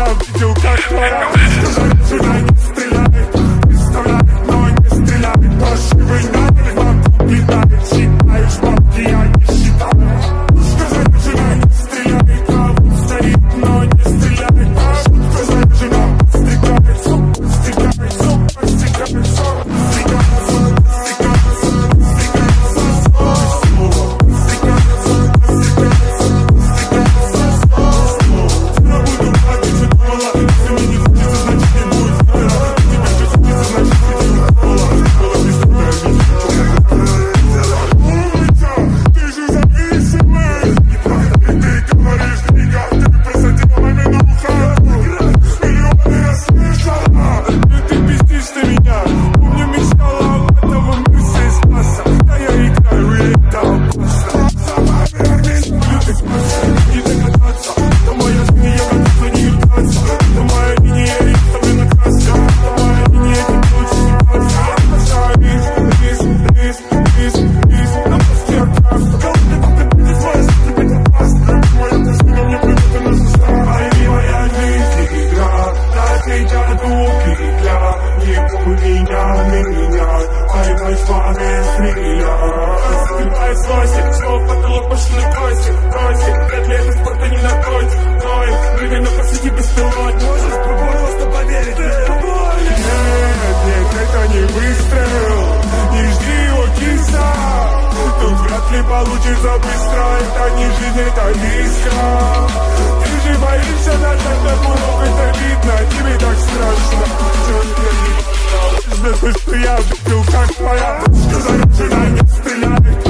я видел, как твоя жена не стреляет, представляет, но не стреляет. Паршивый народ вокруг летает, считаешь бабки, я не считаю. Сказать, жена не стреляет, а вот стоит, но не стреляет. Сказать, жена стреляет, сука, стреляет, сука, стреляет, сука. Получится быстро, это не жизнь, это искра. Ты же боишься нажать на курок, это видно, тебе так страшно. Чё тебе не важно, что я видел, как твоя жена не стреляет.